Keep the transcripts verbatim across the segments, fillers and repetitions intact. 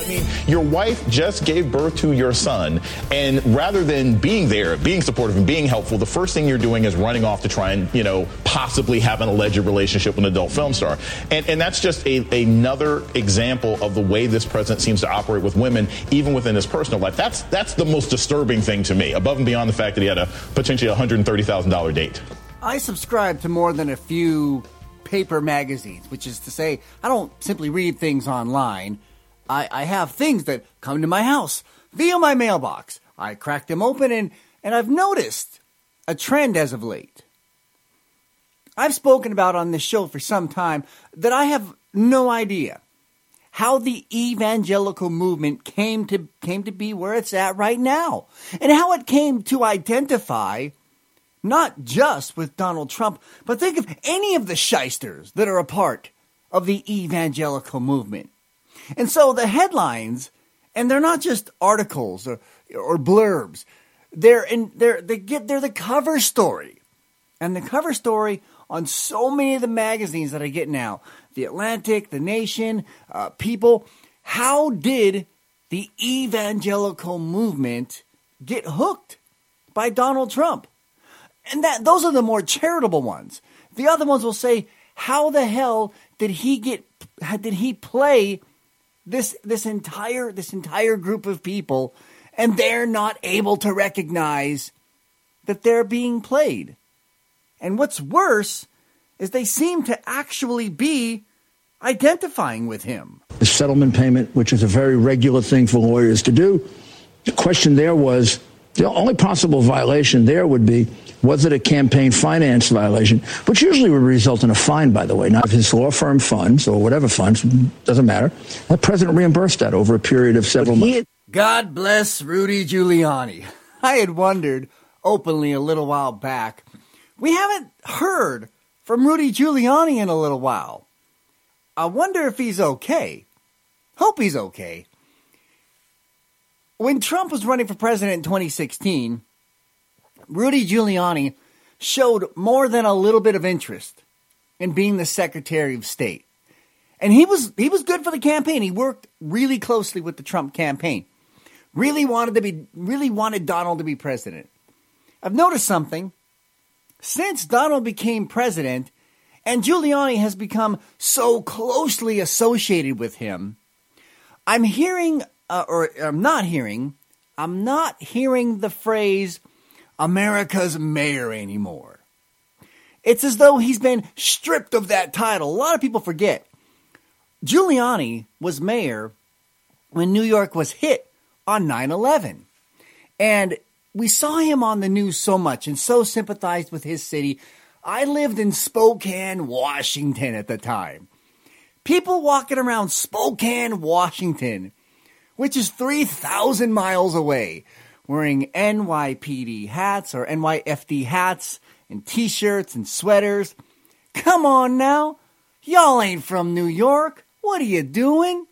mean, your wife just gave birth to your son, and rather than being there, being supportive and being helpful, the first thing you're doing is running off to try and, you know, possibly have an alleged relationship with an adult film star. And, and that's just a, another example of the way this president seems to operate with women, even within his personal life. That's, that's the most disturbing thing to me, above and beyond the fact that he had a potentially one hundred thirty thousand dollars date. I subscribe to more than a few paper magazines, which is to say, I don't simply read things online. I, I have things that come to my house via my mailbox. I crack them open, and, and I've noticed a trend as of late. I've spoken about on this show for some time that I have no idea how the evangelical movement came to came to be where it's at right now, and how it came to identify not just with Donald Trump, but think of any of the shysters that are a part of the evangelical movement. And so the headlines, and they're not just articles or, or blurbs, they're in they're they get they're the cover story. And the cover story on so many of the magazines that I get now, The Atlantic, The Nation, uh, People, how did the evangelical movement get hooked by Donald Trump? And that those are the more charitable ones. The other ones will say, how the hell did he get did he play this this entire this entire group of people, and they're not able to recognize that they're being played? And what's worse is they seem to actually be identifying with him. The settlement payment, which is a very regular thing for lawyers to do. The question there was, the only possible violation there would be, was it a campaign finance violation, which usually would result in a fine, by the way, not of his law firm funds or whatever funds, doesn't matter. The president reimbursed that over a period of several months. God bless Rudy Giuliani. I had wondered openly a little while back. We haven't heard from Rudy Giuliani in a little while. I wonder if he's okay. Hope he's okay. When Trump was running for president in twenty sixteen, Rudy Giuliani showed more than a little bit of interest in being the Secretary of State. And he was he was good for the campaign. He worked really closely with the Trump campaign. Really wanted to be really wanted Donald to be president. I've noticed something. Since Donald became president and Giuliani has become so closely associated with him, I'm hearing uh, or I'm not hearing, I'm not hearing the phrase America's mayor anymore. It's as though he's been stripped of that title. A lot of people forget. Giuliani was mayor when New York was hit on nine eleven. And we saw him on the news so much and so sympathized with his city. I lived in Spokane, Washington at the time. People walking around Spokane, Washington, which is three thousand miles away, wearing N Y P D hats or N Y F D hats and t-shirts and sweaters. Come on now. Y'all ain't from New York. What are you doing?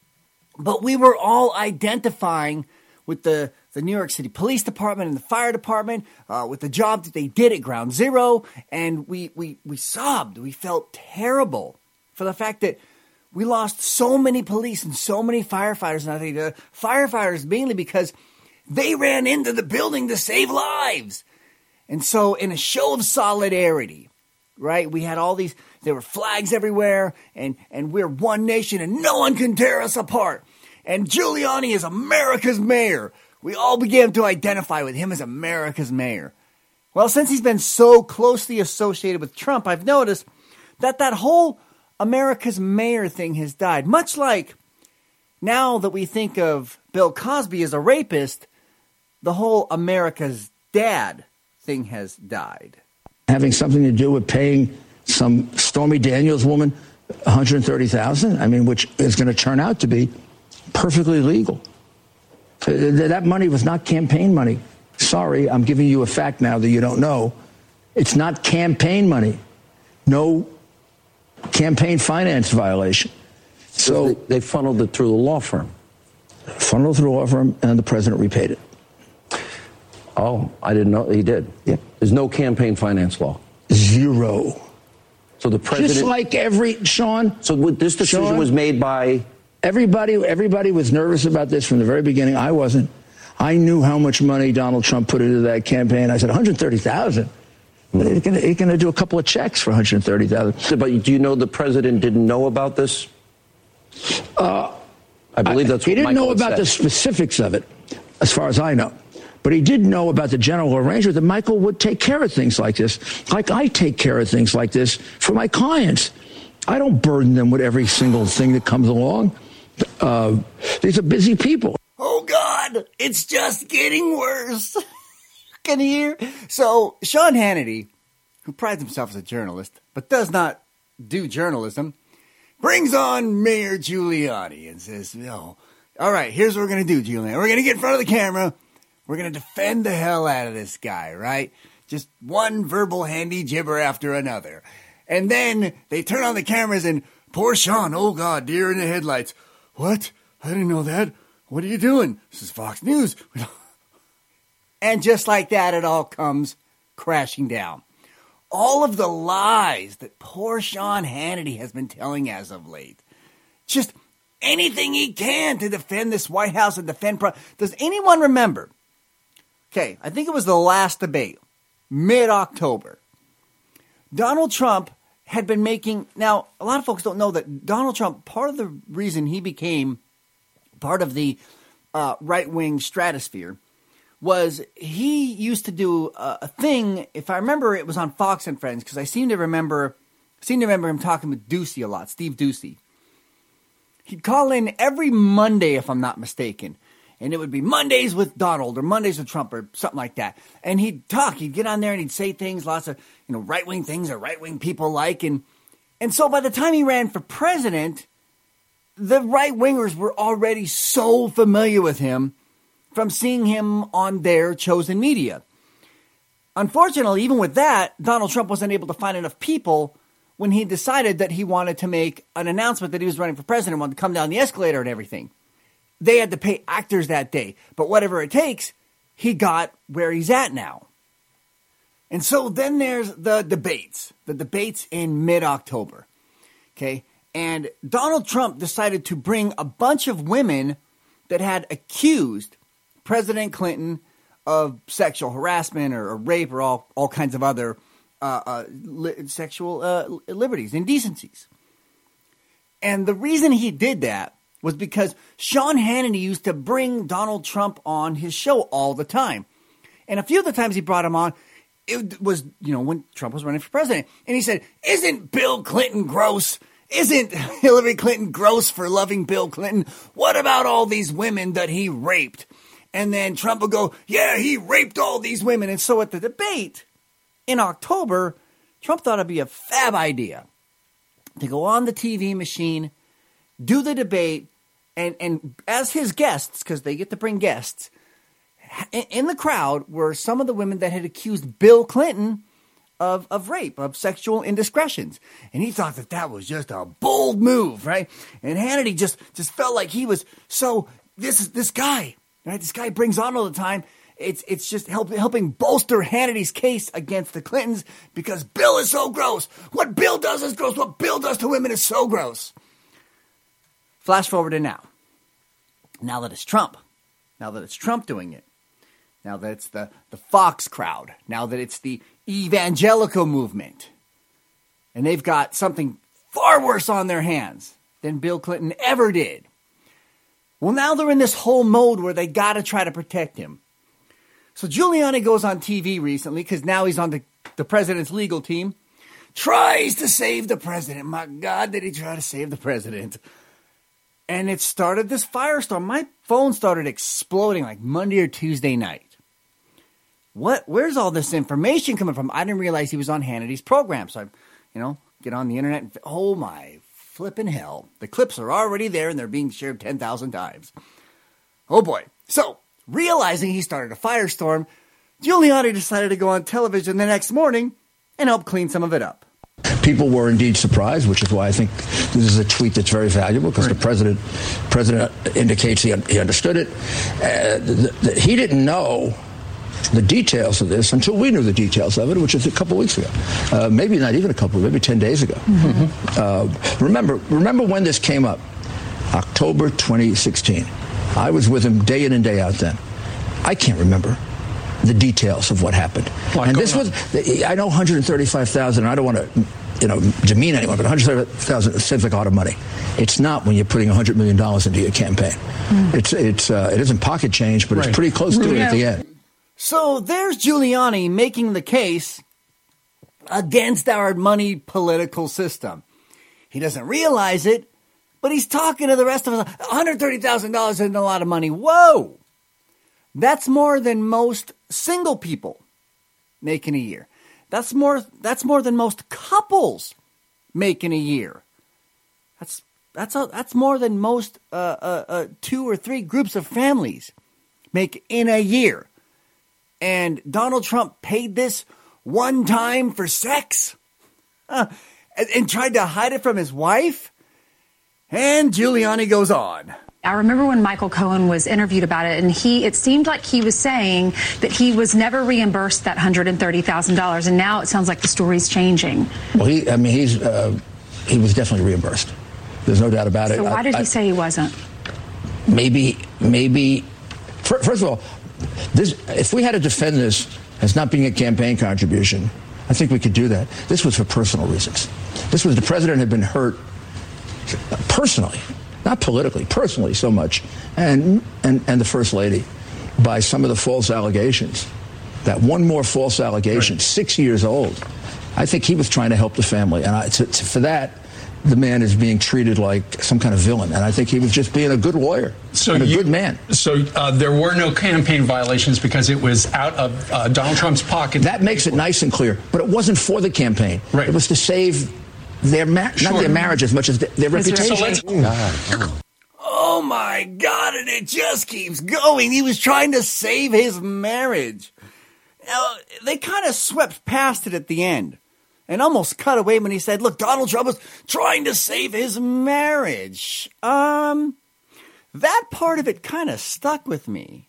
But we were all identifying with the, the New York City Police Department and the Fire Department, uh, with the job that they did at Ground Zero. And we, we, we sobbed. We felt terrible for the fact that we lost so many police and so many firefighters. And I think the firefighters mainly because they ran into the building to save lives. And so in a show of solidarity, right, we had all these, there were flags everywhere, and, and we're one nation and no one can tear us apart. And Giuliani is America's mayor. We all began to identify with him as America's mayor. Well, since he's been so closely associated with Trump, I've noticed that that whole America's mayor thing has died. Much like now that we think of Bill Cosby as a rapist, the whole America's dad thing has died. Having something to do with paying some Stormy Daniels woman one hundred thirty thousand dollars, I mean, which is going to turn out to be perfectly legal. That money was not campaign money. Sorry, I'm giving you a fact now that you don't know. It's not campaign money. No campaign finance violation. So they, they funneled it through the law firm. Funneled through the law firm, and the president repaid it. Oh, I didn't know he did. Yeah. There's no campaign finance law. Zero. So the president, just like every Sean. So this decision Sean, was made by Everybody, everybody was nervous about this from the very beginning. I wasn't. I knew how much money Donald Trump put into that campaign. I said, one hundred thirty thousand dollars. He's going to do a couple of checks for one hundred thirty thousand dollars. But do you know the president didn't know about this? Uh, I believe that's I, what He didn't Michael know about said. the specifics of it, as far as I know. But he did know about the general arrangement that Michael would take care of things like this, like I take care of things like this for my clients. I don't burden them with every single thing that comes along. Uh, these are busy people. Oh, God, it's just getting worse. Can you hear? So, Sean Hannity, who prides himself as a journalist, but does not do journalism, brings on Mayor Giuliani and says, no, all right, here's what we're going to do, Giuliani. We're going to get in front of the camera. We're going to defend the hell out of this guy, right? Just one verbal handy gibber after another. And then they turn on the cameras and poor Sean, oh, God, deer in the headlights. What? I didn't know that. What are you doing? This is Fox News. And just like that, it all comes crashing down. All of the lies that poor Sean Hannity has been telling as of late. Just anything he can to defend this White House and defend... Pro- Does anyone remember? Okay, I think it was the last debate, mid-October. Donald Trump had been making... Now, a lot of folks don't know that Donald Trump, part of the reason he became part of the uh, right-wing stratosphere was he used to do a, a thing, if I remember, it was on Fox and Friends, because I seem to remember seem to remember him talking with Ducey a lot, Steve Ducey. He'd call in every Monday, if I'm not mistaken, and it would be Mondays with Donald or Mondays with Trump or something like that. And he'd talk, he'd get on there and he'd say things, lots of you know right-wing things that right-wing people like. And, and so by the time he ran for president, the right-wingers were already so familiar with him from seeing him on their chosen media. Unfortunately, even with that, Donald Trump wasn't able to find enough people when he decided that he wanted to make an announcement that he was running for president, wanted to come down the escalator and everything. They had to pay actors that day. But whatever it takes, he got where he's at now. And so then there's the debates, the debates in mid-October. Okay? And Donald Trump decided to bring a bunch of women that had accused President Clinton of sexual harassment or, or rape or all, all kinds of other uh, uh, li- sexual uh, liberties, indecencies. And the reason he did that was because Sean Hannity used to bring Donald Trump on his show all the time. And a few of the times he brought him on, it was, you know, when Trump was running for president. And he said, isn't Bill Clinton gross? Isn't Hillary Clinton gross for loving Bill Clinton? What about all these women that he raped? And then Trump would go, yeah, he raped all these women. And so at the debate in October, Trump thought it'd be a fab idea to go on the T V machine, do the debate, and, and as his guests, because they get to bring guests, in the crowd were some of the women that had accused Bill Clinton of, of rape, of sexual indiscretions. And he thought that that was just a bold move, right? And Hannity just, just felt like he was so, this is this guy, right? This guy brings on all the time. It's it's just help, helping bolster Hannity's case against the Clintons because Bill is so gross. What Bill does is gross. What Bill does to women is so gross. Flash forward to now. Now that it's Trump. Now that it's Trump doing it. Now that it's the, the Fox crowd. Now that it's the evangelical movement. And they've got something far worse on their hands than Bill Clinton ever did. Well, now they're in this whole mode where they got to try to protect him. So Giuliani goes on T V recently, because now he's on the, the president's legal team, tries to save the president. My God, did he try to save the president? And it started this firestorm. My phone started exploding like Monday or Tuesday night. What? Where's all this information coming from? I didn't realize he was on Hannity's program. So I, you know, get on the internet and, oh my flipping hell. The clips are already there and they're being shared ten thousand times. Oh boy. So, realizing he started a firestorm, Giuliani decided to go on television the next morning and help clean some of it up. People were indeed surprised, which is why I think this is a tweet that's very valuable, because right. the president president indicates he, he understood it. Uh, the, the, he didn't know the details of this until we knew the details of it, which is a couple weeks ago. Uh, maybe not even a couple, maybe ten days ago. Mm-hmm. Uh, remember, remember when this came up. Uh, October twenty sixteen. I was with him day in and day out then. I can't remember the details of what happened. Well, and this was, I know one hundred thirty-five thousand dollars, I don't want to, you know, demean anyone, but one hundred thirty-five thousand dollars seems like a lot of money. It's not when you're putting one hundred million dollars into your campaign. Mm. It's, it's, uh, it isn't pocket change, but right. It's pretty close to yeah. it at the end. So there's Giuliani making the case against our money political system. He doesn't realize it, but he's talking to the rest of us. one hundred thirty thousand dollars isn't a lot of money. Whoa! That's more than most single people make in a year. That's more, that's more than most couples make in a year. That's, that's, a, that's more than most uh, uh, uh, two or three groups of families make in a year. And Donald Trump paid this one time for sex uh, and, and tried to hide it from his wife. And Giuliani goes on. I remember when Michael Cohen was interviewed about it, and he it seemed like he was saying that he was never reimbursed that one hundred thirty thousand dollars, and now it sounds like the story's changing. Well, he, I mean, he's uh, he was definitely reimbursed. There's no doubt about it. So why did I, he say he wasn't? Maybe, maybe. First of all, this, if we had to defend this as not being a campaign contribution, I think we could do that. This was for personal reasons. This was the president had been hurt personally. Not politically, personally so much, and, and and the First Lady, by some of the false allegations. That one more false allegation, right. six years old. I think he was trying to help the family. And I, to, to, for that, the man is being treated like some kind of villain. And I think he was just being a good lawyer so and a you, good man. So uh, there were no campaign violations because it was out of uh, Donald Trump's pocket. That makes it nice and clear. But it wasn't for the campaign. Right. It was to save their ma- sure. not their marriage as much as their, their reputation. So let's- oh. oh my God, and it just keeps going. He was trying to save his marriage. Now, they kind of swept past it at the end and almost cut away when he said, look, Donald Trump was trying to save his marriage. Um, that part of it kind of stuck with me.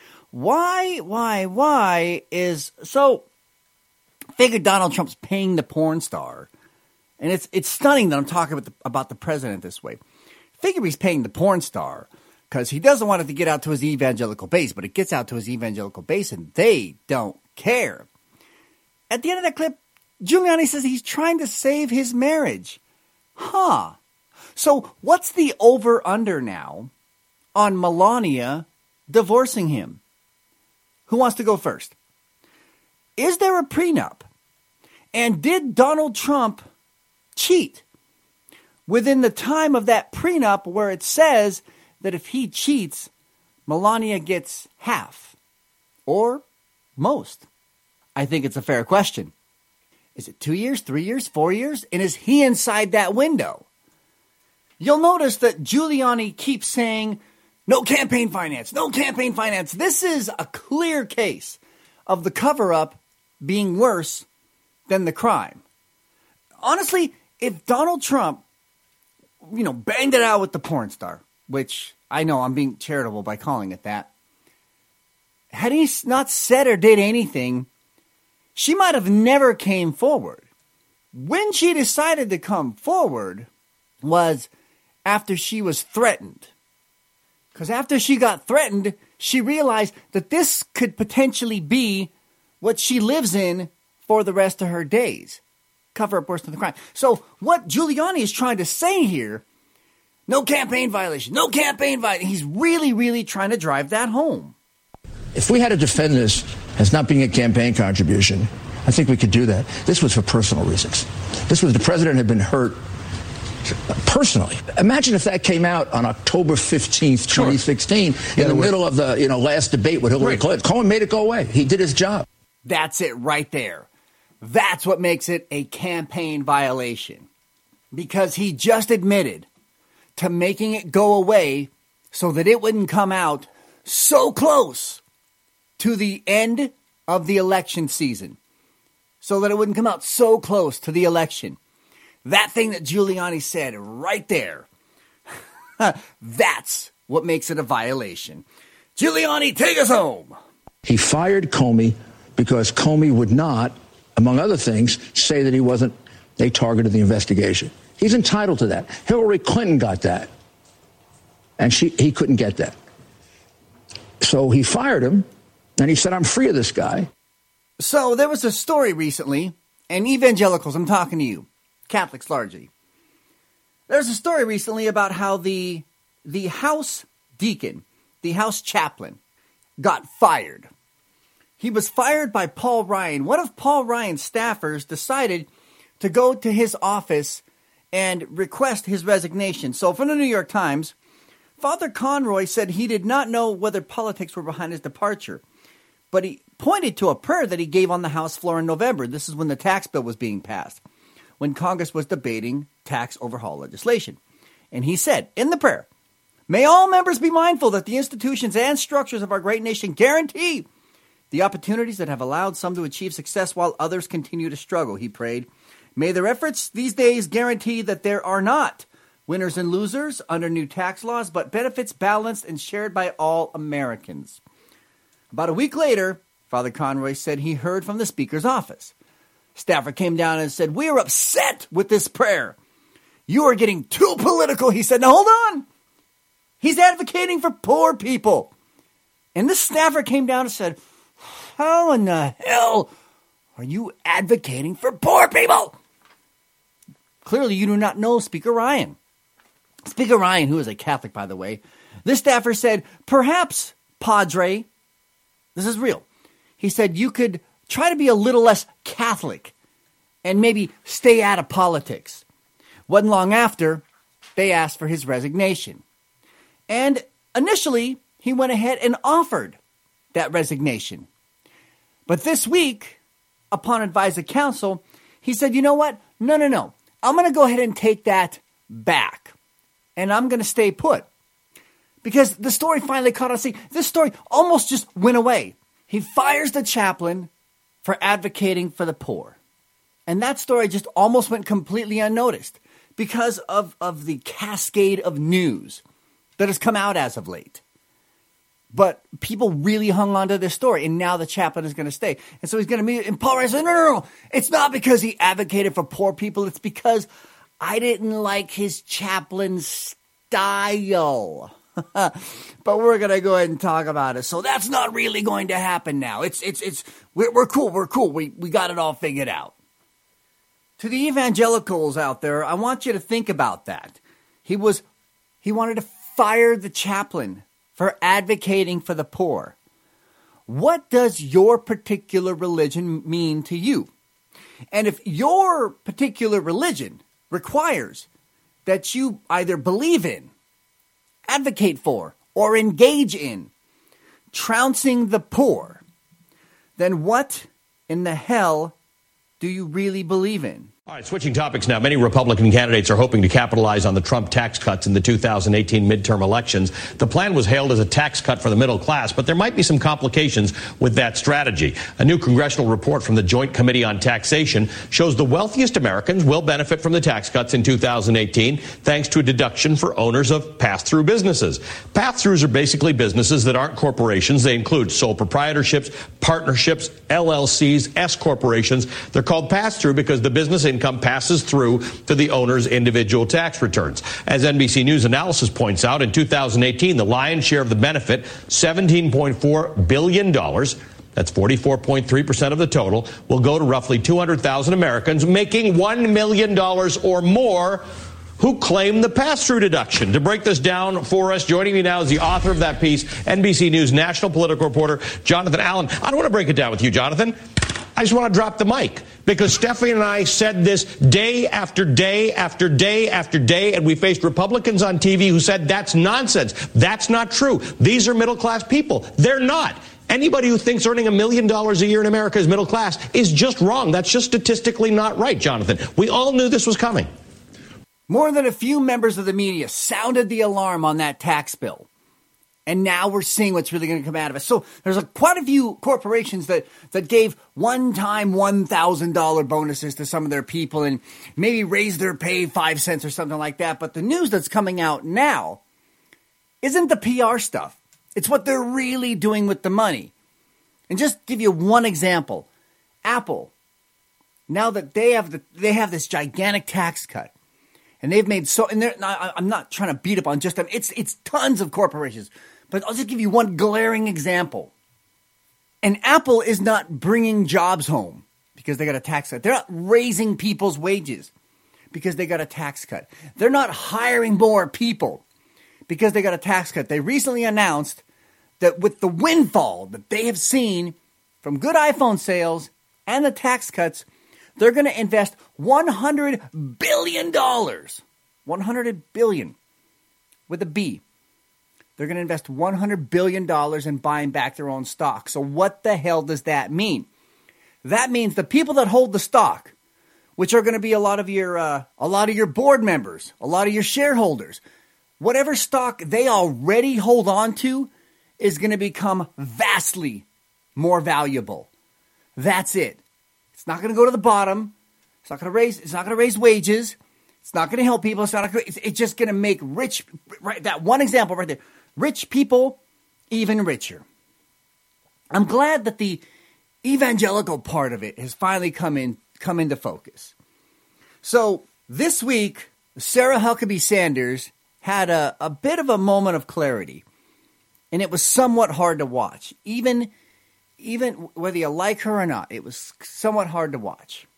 Why, why, why is, so, figured Donald Trump's paying the porn star. And it's it's stunning that I'm talking about the, about the president this way. Figure he's paying the porn star because he doesn't want it to get out to his evangelical base, but it gets out to his evangelical base and they don't care. At the end of that clip, Giuliani says he's trying to save his marriage. Huh. So what's the over-under now on Melania divorcing him? Who wants to go first? Is there a prenup? And did Donald Trump cheat within the time of that prenup where it says that if he cheats, Melania gets half or most? I think it's a fair question. Is it two years, three years, four years? And is he inside that window? You'll notice that Giuliani keeps saying, no campaign finance, no campaign finance. This is a clear case of the cover-up being worse than the crime. Honestly, if Donald Trump, you know, banged it out with the porn star, which I know I'm being charitable by calling it that, had he not said or did anything, she might have never came forward. When she decided to come forward was after she was threatened. Because after she got threatened, she realized that this could potentially be what she lives in for the rest of her days. Cover up worse than the crime. So what Giuliani is trying to say here, no campaign violation, no campaign violation. He's really, really trying to drive that home. If we had to defend this as not being a campaign contribution, I think we could do that. This was for personal reasons. This was the president had been hurt personally. Imagine if that came out on October fifteenth, twenty sixteen, sure. in the middle of the you know last debate with Hillary right. Clinton. Cohen made it go away. He did his job. That's it right there. That's what makes it a campaign violation. Because he just admitted to making it go away so that it wouldn't come out so close to the end of the election season. So that it wouldn't come out so close to the election. That thing that Giuliani said right there, that's what makes it a violation. Giuliani, take us home. He fired Comey because Comey would not, among other things, say that he wasn't a target of the investigation. He's entitled to that. Hillary Clinton got that. And she, he couldn't get that. So he fired him, and he said, I'm free of this guy. So there was a story recently, and evangelicals, I'm talking to you, Catholics largely. There's a story recently about how the the house deacon, the house chaplain, got fired. He was fired by Paul Ryan. One of Paul Ryan's staffers decided to go to his office and request his resignation. So from the New York Times, Father Conroy said he did not know whether politics were behind his departure, but he pointed to a prayer that he gave on the House floor in November. This is when the tax bill was being passed, when Congress was debating tax overhaul legislation. And he said in the prayer, "May all members be mindful that the institutions and structures of our great nation guarantee the opportunities that have allowed some to achieve success while others continue to struggle," he prayed. "May their efforts these days guarantee that there are not winners and losers under new tax laws, but benefits balanced and shared by all Americans." About a week later, Father Conroy said he heard from the Speaker's office. Staffer came down and said, "We are upset with this prayer. You are getting too political," he said. "Now hold on. He's advocating for poor people." And this staffer came down and said, "How in the hell are you advocating for poor people?" Clearly, you do not know Speaker Ryan. Speaker Ryan, who is a Catholic, by the way, this staffer said, "Perhaps, Padre," this is real, he said, "you could try to be a little less Catholic and maybe stay out of politics." Wasn't long after, they asked for his resignation. And initially, he went ahead and offered that resignation. But this week, upon advice of counsel, he said, "You know what? No, no, no. I'm going to go ahead and take that back. And I'm going to stay put." Because the story finally caught on. See, this story almost just went away. He fires the chaplain for advocating for the poor. And that story just almost went completely unnoticed because of, of the cascade of news that has come out as of late. But people really hung on to this story, and now the chaplain is going to stay. And so he's going to meet, and Paul Ryan said, no, no, no, it's not because he advocated for poor people. It's because I didn't like his chaplain style. But we're going to go ahead and talk about it. So that's not really going to happen now. It's, it's, it's, we're, we're cool. We're cool. We, we got it all figured out. To the evangelicals out there, I want you to think about that. He was, he wanted to fire the chaplain for advocating for the poor. What does your particular religion mean to you? And if your particular religion requires that you either believe in, advocate for, or engage in trouncing the poor, then what in the hell do you really believe in? All right, switching topics now. Many Republican candidates are hoping to capitalize on the Trump tax cuts in the two thousand eighteen midterm elections. The plan was hailed as a tax cut for the middle class, but there might be some complications with that strategy. A new congressional report from the Joint Committee on Taxation shows the wealthiest Americans will benefit from the tax cuts in two thousand eighteen, thanks to a deduction for owners of pass-through businesses. Pass-throughs are basically businesses that aren't corporations. They include sole proprietorships, partnerships, L L Cs, S corporations. They're called pass-through because the business income passes through to the owner's individual tax returns. As N B C News analysis points out, in two thousand eighteen, the lion's share of the benefit, seventeen point four billion dollars, that's forty-four point three percent of the total, will go to roughly two hundred thousand Americans making one million dollars or more who claim the pass-through deduction. To break this down for us, joining me now is the author of that piece, N B C News national political reporter Jonathan Allen. I don't want to break it down with you, Jonathan. I just want to drop the mic because Stephanie and I said this day after day after day after day, and we faced Republicans on T V who said that's nonsense. That's not true. These are middle-class people. They're not. Anybody who thinks earning a million dollars a year in America is middle class is just wrong. That's just statistically not right, Jonathan. We all knew this was coming. More than a few members of the media sounded the alarm on that tax bill. And now we're seeing what's really going to come out of it. So there's a, quite a few corporations that, that gave one-time one thousand dollars bonuses to some of their people and maybe raised their pay five cents or something like that. But the news that's coming out now isn't the P R stuff. It's what they're really doing with the money. And just give you one example. Apple, now that they have the, they have this gigantic tax cut, And they've made so, and I'm not trying to beat up on just them. It's, it's tons of corporations. But I'll just give you one glaring example. And Apple is not bringing jobs home because they got a tax cut. They're not raising people's wages because they got a tax cut. They're not hiring more people because they got a tax cut. They recently announced that with the windfall that they have seen from good iPhone sales and the tax cuts, they're going to invest one hundred billion dollars. one hundred billion dollars with a B. They're going to invest one hundred billion dollars in buying back their own stock. So what the hell does that mean? That means the people that hold the stock, which are going to be a lot of your uh, a lot of your board members, a lot of your shareholders, whatever stock they already hold on to is going to become vastly more valuable. That's it. It's not going to go to the bottom. It's not going to raise. It's not going to raise wages. It's not going to help people. It's not. It's, it's just going to make rich. Right. That one example right there. Rich people even richer. I'm glad that the evangelical part of it has finally come in, come into focus. So this week, Sarah Huckabee Sanders had a, a bit of a moment of clarity, and it was somewhat hard to watch. Even, even whether you like her or not, it was somewhat hard to watch.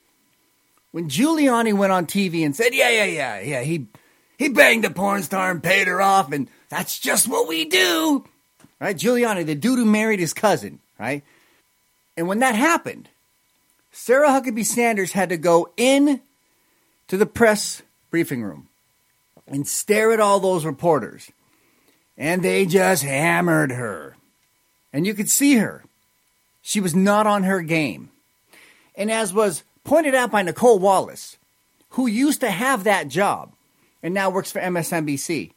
When Giuliani went on T V and said, yeah, yeah, yeah, yeah, he he banged a porn star and paid her off, and that's just what we do. Right? Giuliani, the dude who married his cousin, right? And when that happened, Sarah Huckabee Sanders had to go in to the press briefing room and stare at all those reporters. And they just hammered her. And you could see her. She was not on her game. And as was pointed out by Nicole Wallace, who used to have that job and now works for M S N B C,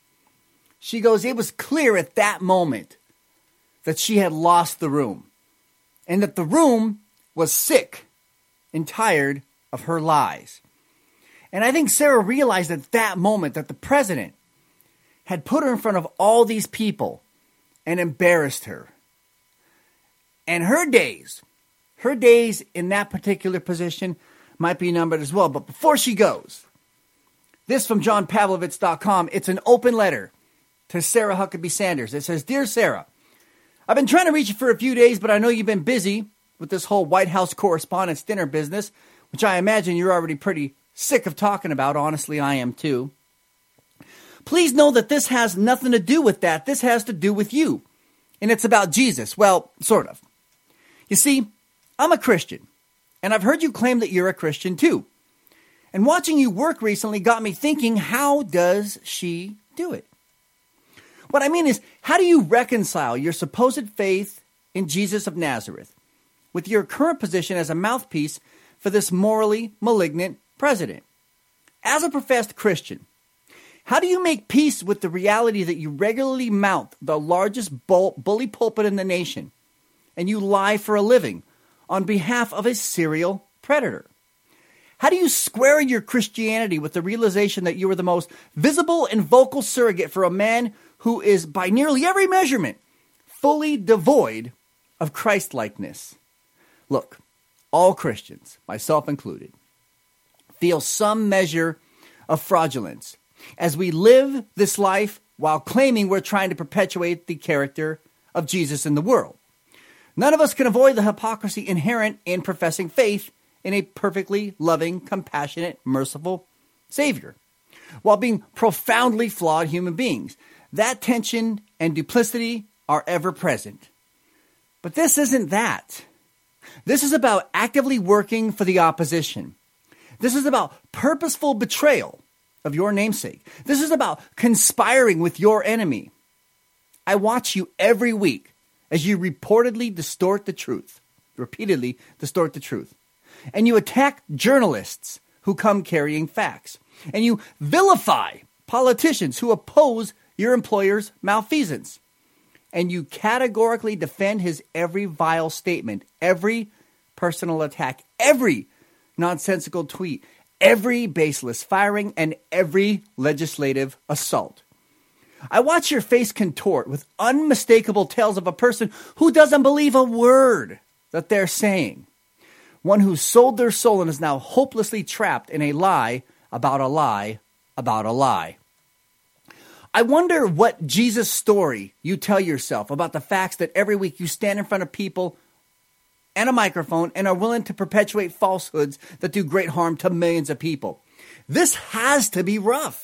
she goes, it was clear at that moment that she had lost the room and that the room was sick and tired of her lies. And I think Sarah realized at that moment that the president had put her in front of all these people and embarrassed her. And her days, her days in that particular position might be numbered as well. But before she goes, this from John Pavlovitz dot com, it's an open letter to Sarah Huckabee Sanders. It says, Dear Sarah, I've been trying to reach you for a few days, but I know you've been busy with this whole White House Correspondents' Dinner business, which I imagine you're already pretty sick of talking about. Honestly, I am too. Please know that this has nothing to do with that. This has to do with you. And it's about Jesus. Well, sort of. You see, I'm a Christian, and I've heard you claim that you're a Christian too. And watching you work recently got me thinking, how does she do it? What I mean is, how do you reconcile your supposed faith in Jesus of Nazareth with your current position as a mouthpiece for this morally malignant president? As a professed Christian, how do you make peace with the reality that you regularly mount the largest bull- bully pulpit in the nation and you lie for a living on behalf of a serial predator? How do you square your Christianity with the realization that you are the most visible and vocal surrogate for a man who is, by nearly every measurement, fully devoid of Christ-likeness? Look, all Christians, myself included, feel some measure of fraudulence as we live this life while claiming we're trying to perpetuate the character of Jesus in the world. None of us can avoid the hypocrisy inherent in professing faith in a perfectly loving, compassionate, merciful Savior, while being profoundly flawed human beings. That tension and duplicity are ever present. But this isn't that. This is about actively working for the opposition. This is about purposeful betrayal of your namesake. This is about conspiring with your enemy. I watch you every week as you reportedly distort the truth, repeatedly distort the truth. And you attack journalists who come carrying facts. And you vilify politicians who oppose your employer's malfeasance. And you categorically defend his every vile statement, every personal attack, every nonsensical tweet, every baseless firing, and every legislative assault. I watch your face contort with unmistakable tales of a person who doesn't believe a word that they're saying. One who sold their soul and is now hopelessly trapped in a lie about a lie about a lie. I wonder what Jesus story you tell yourself about the facts that every week you stand in front of people and a microphone and are willing to perpetuate falsehoods that do great harm to millions of people. This has to be rough.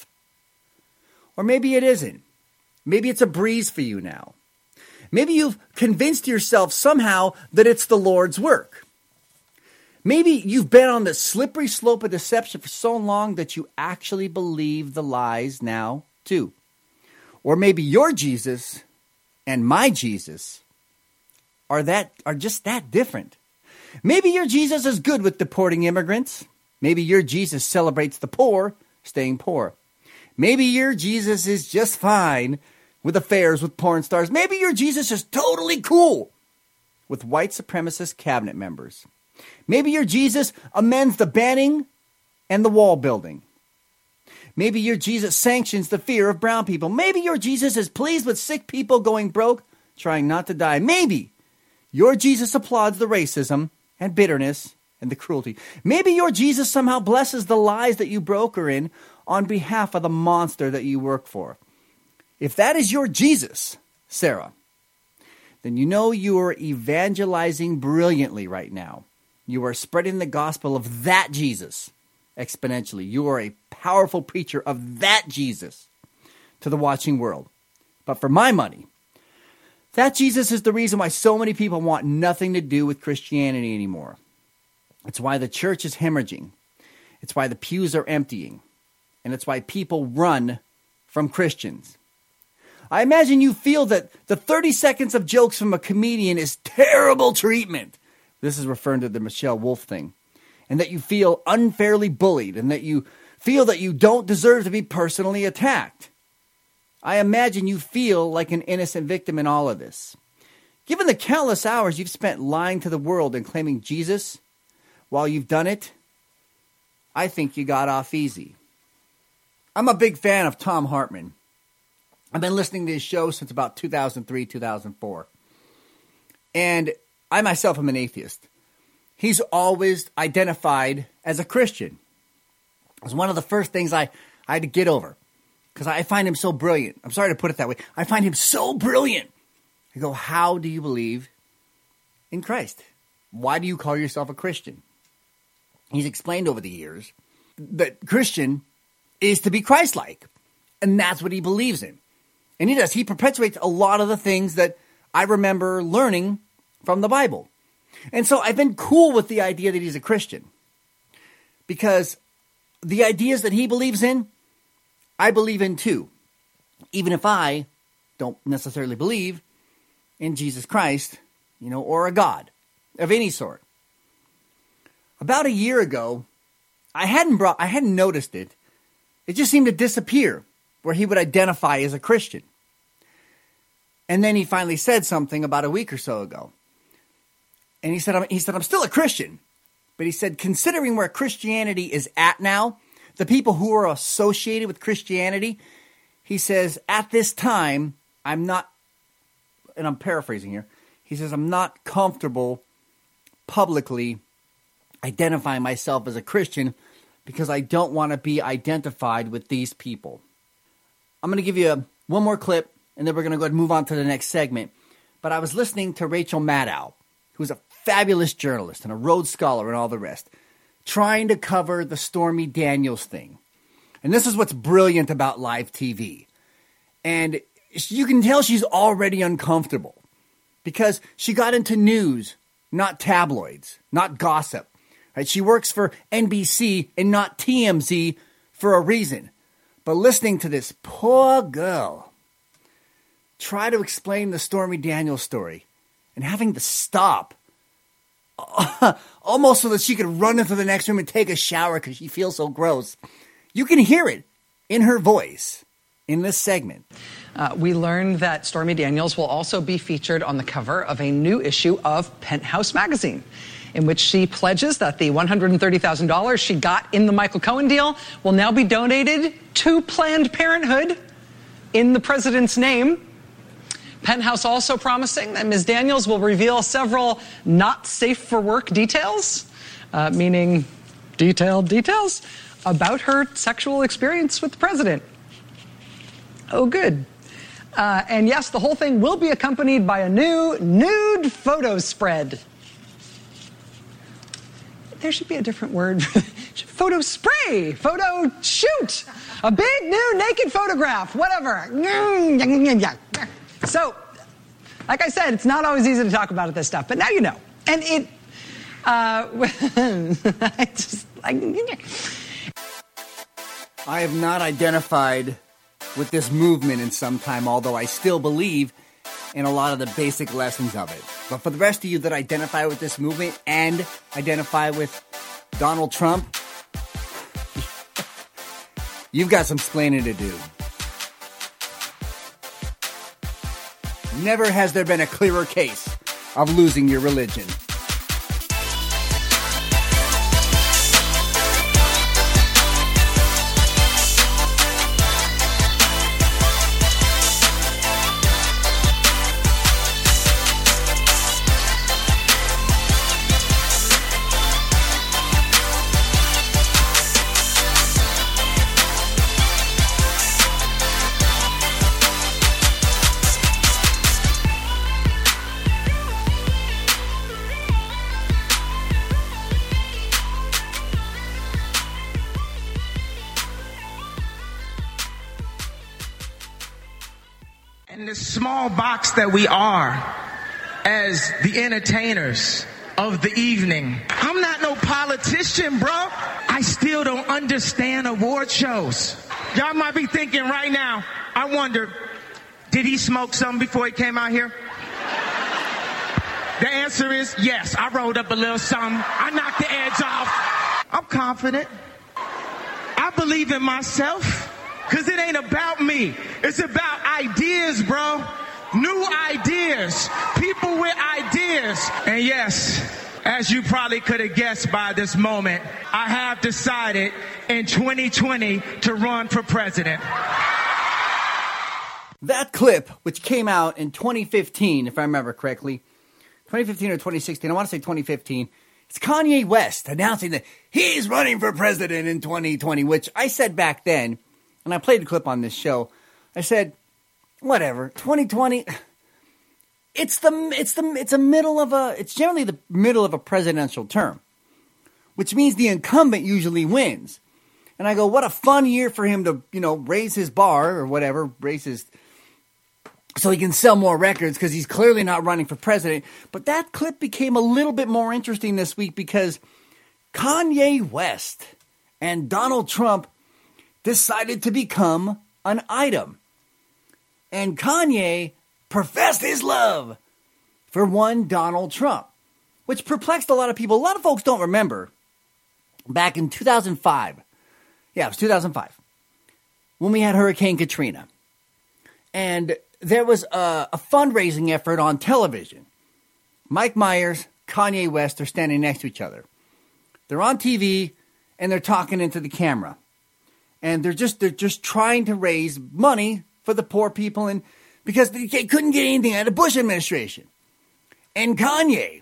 Or maybe it isn't. Maybe it's a breeze for you now. Maybe you've convinced yourself somehow that it's the Lord's work. Maybe you've been on the slippery slope of deception for so long that you actually believe the lies now too. Or maybe your Jesus and my Jesus are that are just that different. Maybe your Jesus is good with deporting immigrants. Maybe your Jesus celebrates the poor staying poor. Maybe your Jesus is just fine with affairs with porn stars. Maybe your Jesus is totally cool with white supremacist cabinet members. Maybe your Jesus amends the banning and the wall building. Maybe your Jesus sanctions the fear of brown people. Maybe your Jesus is pleased with sick people going broke, trying not to die. Maybe your Jesus applauds the racism and bitterness and the cruelty. Maybe your Jesus somehow blesses the lies that you broker in on behalf of the monster that you work for. If that is your Jesus, Sarah, then you know you are evangelizing brilliantly right now. You are spreading the gospel of that Jesus exponentially. You are a powerful preacher of that Jesus to the watching world. But for my money, that Jesus is the reason why so many people want nothing to do with Christianity anymore. It's why the church is hemorrhaging. It's why the pews are emptying. And it's why people run from Christians. I imagine you feel that the thirty seconds of jokes from a comedian is terrible treatment. This is referring to the Michelle Wolf thing. And that you feel unfairly bullied and that you feel that you don't deserve to be personally attacked. I imagine you feel like an innocent victim in all of this. Given the countless hours you've spent lying to the world and claiming Jesus while you've done it, I think you got off easy. I'm a big fan of Thom Hartmann. I've been listening to his show since about two thousand three, two thousand four. And I myself am an atheist. He's always identified as a Christian. It was one of the first things I, I had to get over. Because I find him so brilliant. I'm sorry to put it that way. I find him so brilliant. I go, how do you believe in Christ? Why do you call yourself a Christian? He's explained over the years that Christian is to be Christ-like. And that's what he believes in. And he does. He perpetuates a lot of the things that I remember learning from the Bible. And so I've been cool with the idea that he's a Christian. Because the ideas that he believes in, I believe in too. Even if I don't necessarily believe in Jesus Christ, you know, or a God of any sort. About a year ago, I hadn't brought, I hadn't noticed it. It just seemed to disappear where he would identify as a Christian. And then he finally said something about a week or so ago. And he said, he said, I'm still a Christian. But he said, considering where Christianity is at now, the people who are associated with Christianity, he says, at this time, I'm not, and I'm paraphrasing here, he says, I'm not comfortable publicly identifying myself as a Christian because I don't want to be identified with these people. I'm going to give you a, one more clip, and then we're going to go ahead and move on to the next segment. But I was listening to Rachel Maddow, who's a fabulous journalist and a Rhodes Scholar and all the rest, trying to cover the Stormy Daniels thing. And this is what's brilliant about live T V. And you can tell she's already uncomfortable because she got into news, not tabloids, not gossip. Right? She works for N B C and not T M Z for a reason. But listening to this poor girl try to explain the Stormy Daniels story and having to stop almost so that she could run into the next room and take a shower because she feels so gross. You can hear it in her voice in this segment. Uh, we learned that Stormy Daniels will also be featured on the cover of a new issue of Penthouse magazine, in which she pledges that the one hundred thirty thousand dollars she got in the Michael Cohen deal will now be donated to Planned Parenthood in the president's name. Penthouse also promising that Miz Daniels will reveal several not safe for work details, uh, meaning detailed details, about her sexual experience with the president. Oh, good. Uh, and yes, the whole thing will be accompanied by a new nude photo spread. There should be a different word. Photo spray, photo shoot, a big new naked photograph, whatever. So, like I said, it's not always easy to talk about this stuff, but now you know. And it, uh, I just, like, I have not identified with this movement in some time, although I still believe in a lot of the basic lessons of it. But for the rest of you that identify with this movement and identify with Donald Trump, you've got some explaining to do. Never has there been a clearer case of losing your religion. Small box that we are as the entertainers of the evening. I'm not no politician, bro. I still don't understand award shows. Y'all might be thinking right now, I wonder, did he smoke something before he came out here? The answer is yes. I rolled up a little something. I knocked the edge off. I'm confident. I believe in myself. Because it ain't about me. It's about ideas, bro. New ideas. People with ideas. And yes, as you probably could have guessed by this moment, I have decided in twenty twenty to run for president. That clip, which came out in twenty fifteen, if I remember correctly, twenty fifteen or twenty sixteen, I want to say twenty fifteen, it's Kanye West announcing that he's running for president in twenty twenty, which I said back then, and I played a clip on this show, I said, whatever, twenty twenty, it's the, it's the, it's a middle of a, it's generally the middle of a presidential term, which means the incumbent usually wins. And I go, what a fun year for him to, you know, raise his bar or whatever, raise his, so he can sell more records because he's clearly not running for president. But that clip became a little bit more interesting this week because Kanye West and Donald Trump decided to become an item. And Kanye professed his love for one Donald Trump, which perplexed a lot of people. A lot of folks don't remember back in two thousand five. Yeah, it was two thousand five when we had Hurricane Katrina. And there was a, a fundraising effort on television. Mike Myers, Kanye West are standing next to each other. They're on T V and they're talking into the camera. And they're just they're just trying to raise money for the poor people, and because they couldn't get anything out of the Bush administration. And Kanye,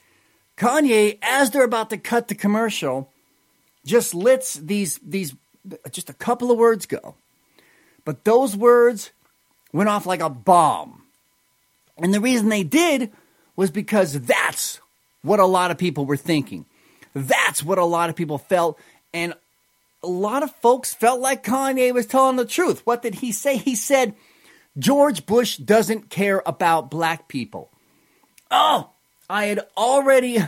Kanye, as they're about to cut the commercial, just lets these these just a couple of words go. But those words went off like a bomb. And the reason they did was because that's what a lot of people were thinking. That's what a lot of people felt. And a lot of folks felt like Kanye was telling the truth. What did he say? He said, George Bush doesn't care about black people. Oh, I had already,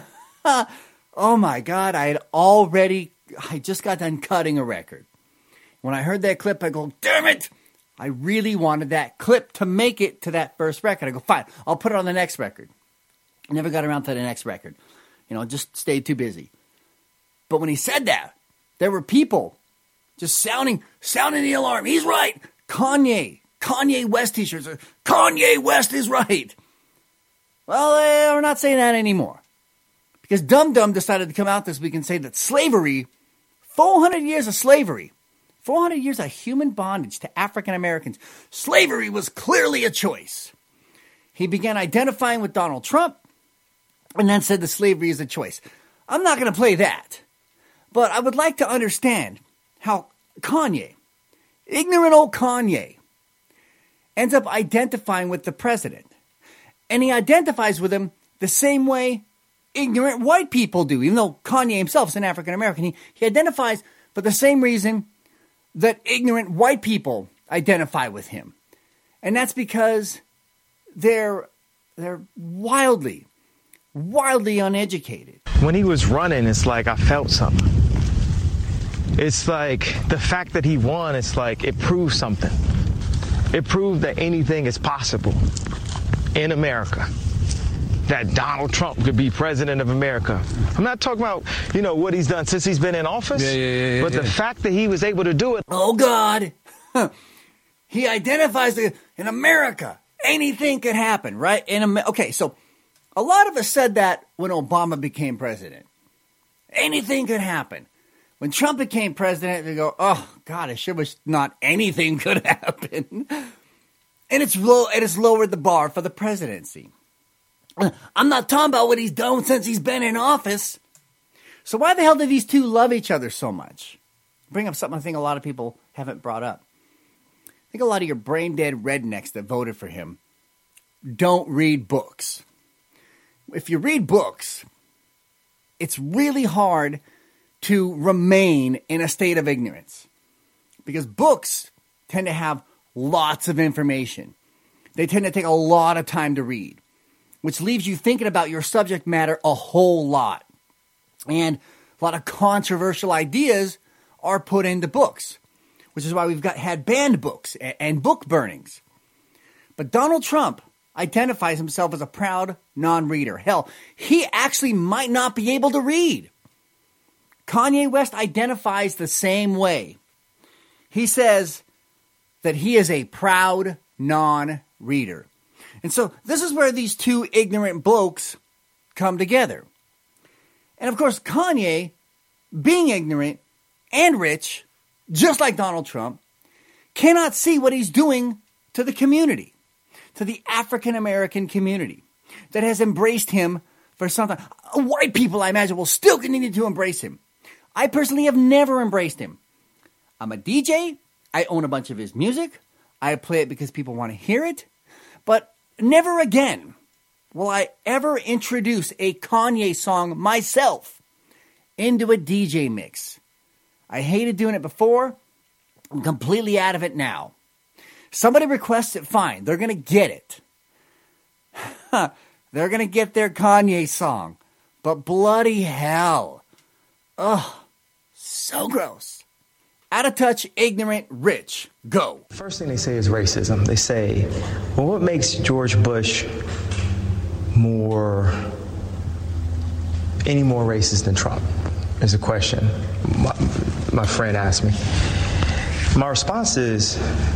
oh my God, I had already, I just got done cutting a record. When I heard that clip, I go, damn it. I really wanted that clip to make it to that first record. I go, fine, I'll put it on the next record. Never got around to the next record. You know, just stayed too busy. But when he said that, there were people just sounding, sounding the alarm. He's right. Kanye, Kanye West t-shirts. Kanye West is right. Well, we're not saying that anymore. Because Dum Dum decided to come out this week and say that slavery, four hundred years of slavery, four hundred years of human bondage to African Americans, slavery was clearly a choice. He began identifying with Donald Trump and then said that slavery is a choice. I'm not going to play that. But I would like to understand how Kanye, ignorant old Kanye, ends up identifying with the president. And he identifies with him the same way ignorant white people do, even though Kanye himself is an African American. He, he identifies for the same reason that ignorant white people identify with him. And that's because they're they're wildly, wildly uneducated. When he was running, it's like I felt something. It's like the fact that he won, it's like it proved something. It proved that anything is possible in America. That Donald Trump could be president of America. I'm not talking about, you know, what he's done since he's been in office, yeah, yeah, yeah, but yeah. the fact that he was able to do it. Oh, God. He identifies that in America, anything could happen, right? In Am- okay, so a lot of us said that when Obama became president. Anything could happen. When Trump became president, they go, oh, God, I sure wish not anything could happen. And it's low, and it's lowered the bar for the presidency. I'm not talking about what he's done since he's been in office. So why the hell do these two love each other so much? Bring up something I think a lot of people haven't brought up. I think a lot of your brain-dead rednecks that voted for him don't read books. If you read books, it's really hard to remain in a state of ignorance. Because books tend to have lots of information. They tend to take a lot of time to read, which leaves you thinking about your subject matter a whole lot. And a lot of controversial ideas are put into books, which is why we've got had banned books and, and book burnings. But Donald Trump identifies himself as a proud non-reader. Hell, he actually might not be able to read. Kanye West identifies the same way. He says that he is a proud non-reader. And so this is where these two ignorant blokes come together. And of course, Kanye, being ignorant and rich, just like Donald Trump, cannot see what he's doing to the community, to the African American community that has embraced him for some time. White people, I imagine, will still continue to embrace him. I personally have never embraced him. I'm a D J. I own a bunch of his music. I play it because people want to hear it. But never again will I ever introduce a Kanye song myself into a D J mix. I hated doing it before. I'm completely out of it now. Somebody requests it, fine. They're going to get it. They're going to get their Kanye song. But bloody hell. Ugh. So gross. Out of touch, ignorant, rich. Go. First thing they say is racism. They say, well, what makes George Bush more, any more racist than Trump? Is a question my, my friend asked me. My response is,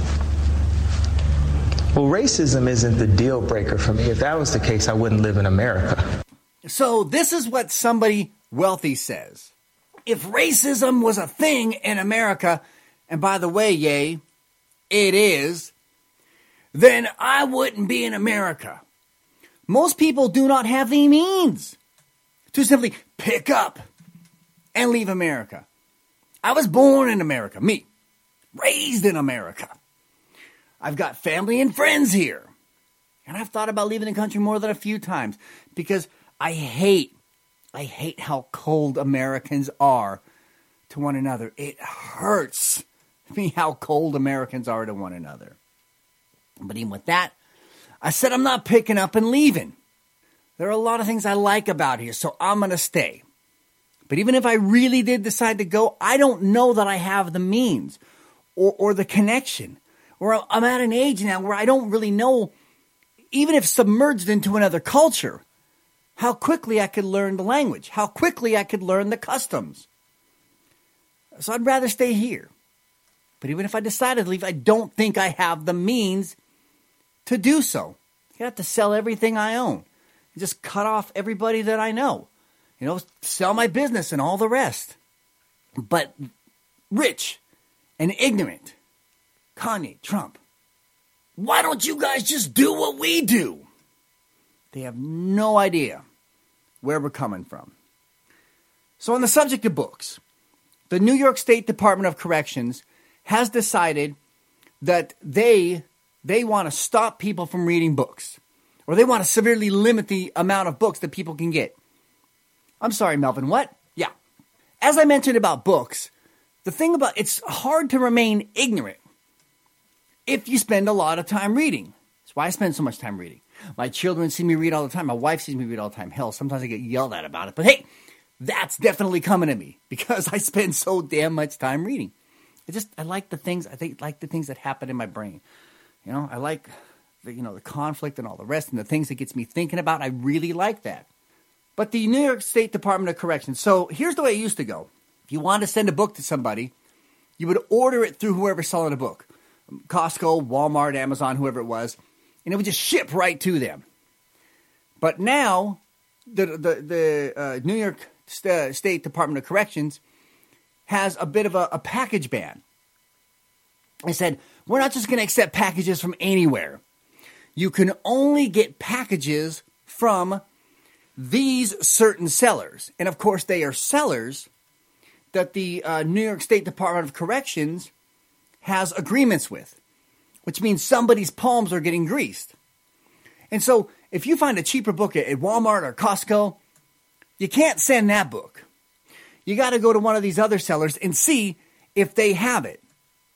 well, racism isn't the deal breaker for me. If that was the case, I wouldn't live in America. So this is what somebody wealthy says. If racism was a thing in America, and by the way, yay, it is, then I wouldn't be in America. Most people do not have the means to simply pick up and leave America. I was born in America, me, raised in America. I've got family and friends here. And I've thought about leaving the country more than a few times because I hate, I hate how cold Americans are to one another. It hurts me how cold Americans are to one another. But even with that, I said I'm not picking up and leaving. There are a lot of things I like about here, so I'm going to stay. But even if I really did decide to go, I don't know that I have the means or, or the connection. Or I'm at an age now where I don't really know, even if submerged into another culture, how quickly I could learn the language, how quickly I could learn the customs. So I'd rather stay here. But even if I decided to leave, I don't think I have the means to do so. I have to sell everything I own. Just cut off everybody that I know. You know, sell my business and all the rest. But rich and ignorant, Kanye, Trump, why don't you guys just do what we do? They have no idea where we're coming from. So on the subject of books, the New York State Department of Corrections has decided that they they want to stop people from reading books, or they want to severely limit the amount of books that people can get. I'm sorry, Melvin, what? Yeah. As I mentioned about books, the thing about it's hard to remain ignorant if you spend a lot of time reading. That's why I spend so much time reading. My children see me read all the time. My wife sees me read all the time. Hell, sometimes I get yelled at about it. But hey, that's definitely coming to me because I spend so damn much time reading. I just, I like the things, I think, like the things that happen in my brain. You know, I like, the, you know, the conflict and all the rest and the things that gets me thinking about. I really like that. But the New York State Department of Corrections, so here's the way it used to go. If you wanted to send a book to somebody, you would order it through whoever's selling a book. Costco, Walmart, Amazon, whoever it was. And it would just ship right to them. But now, the the, the uh, New York St- State Department of Corrections has a bit of a, a package ban. They said, we're not just going to accept packages from anywhere. You can only get packages from these certain sellers. And of course, they are sellers that the uh, New York State Department of Corrections has agreements with, which means somebody's palms are getting greased. And so if you find a cheaper book at, at Walmart or Costco, you can't send that book. You got to go to one of these other sellers and see if they have it.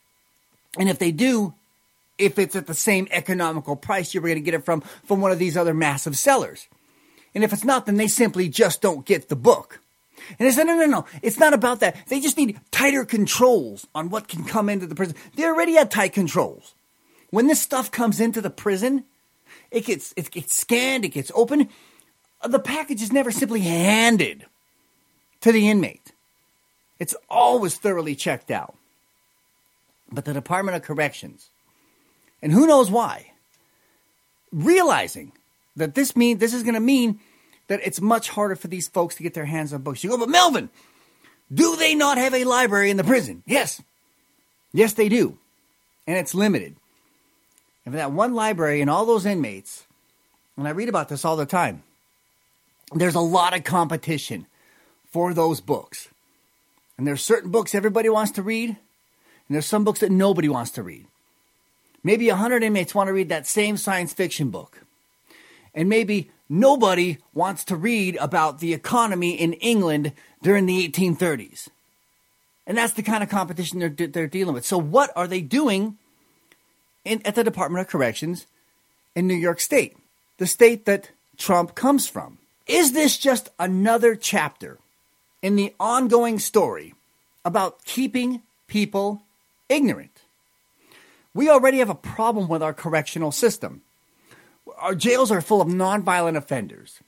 And if they do, if it's at the same economical price you're going to get it from, from one of these other massive sellers. And if it's not, then they simply just don't get the book. And they said, no, no, no, it's not about that. They just need tighter controls on what can come into the prison. They already had tight controls. When this stuff comes into the prison, it gets it gets scanned, it gets opened. The package is never simply handed to the inmate. It's always thoroughly checked out. But the Department of Corrections, and who knows why, realizing that this mean this is going to mean that it's much harder for these folks to get their hands on books. You go, but Melvin, do they not have a library in the prison? Yes. Yes, they do. And it's limited. And for that one library and all those inmates, and I read about this all the time, there's a lot of competition for those books. And there's certain books everybody wants to read, and there's some books that nobody wants to read. Maybe one hundred inmates want to read that same science fiction book. And maybe nobody wants to read about the economy in England during the eighteen thirties. And that's the kind of competition they're, they're dealing with. So what are they doing in, at the Department of Corrections in New York State, the state that Trump comes from? Is this just another chapter in the ongoing story about keeping people ignorant? We already have a problem with our correctional system. Our jails are full of nonviolent offenders.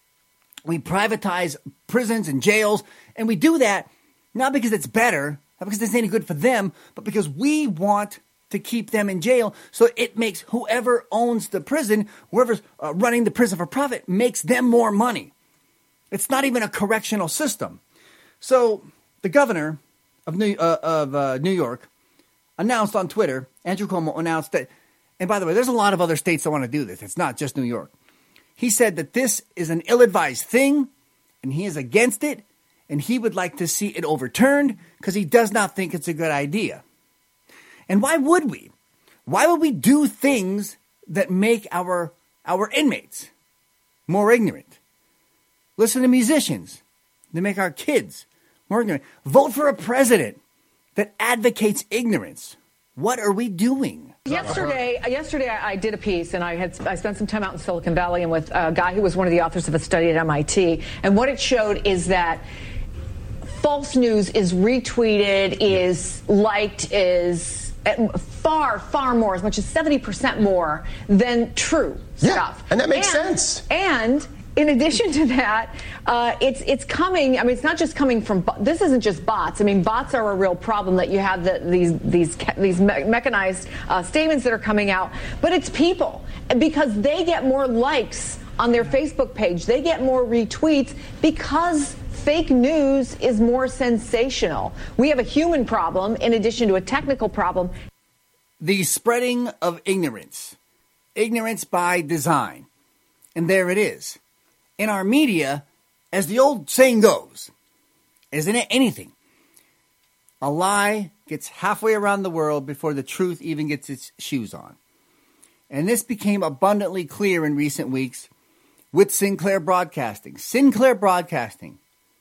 We privatize prisons and jails, and we do that not because it's better, not because it's any good for them, but because we want to keep them in jail, so it makes whoever owns the prison, whoever's uh, running the prison for profit, makes them more money. It's not even a correctional system. So the governor of New, uh, of uh, New York announced on Twitter, Andrew Cuomo announced that, and by the way, there's a lot of other states that want to do this. It's not just New York. He said that this is an ill-advised thing, and he is against it, and he would like to see it overturned because he does not think it's a good idea. And why would we? Why would we do things that make our, our inmates more ignorant? Listen to musicians. They make our kids more ignorant. Vote for a president that advocates ignorance. What are we doing? Yesterday, yesterday I did a piece, and I had I spent some time out in Silicon Valley and with a guy who was one of the authors of a study at M I T. And what it showed is that false news is retweeted, is liked, is far, far more, as much as seventy percent more than true yeah, stuff. And that makes and, sense. And in addition to that, uh, it's it's coming. I mean, it's not just coming from. This isn't just bots. I mean, bots are a real problem. That you have the, these these these mechanized uh, statements that are coming out, but it's people, because they get more likes on their Facebook page. They get more retweets because fake news is more sensational. We have a human problem in addition to a technical problem. The spreading of ignorance, ignorance by design, and there it is. In our media, as the old saying goes, isn't it anything? A lie gets halfway around the world before the truth even gets its shoes on. And this became abundantly clear in recent weeks with Sinclair Broadcasting. Sinclair Broadcasting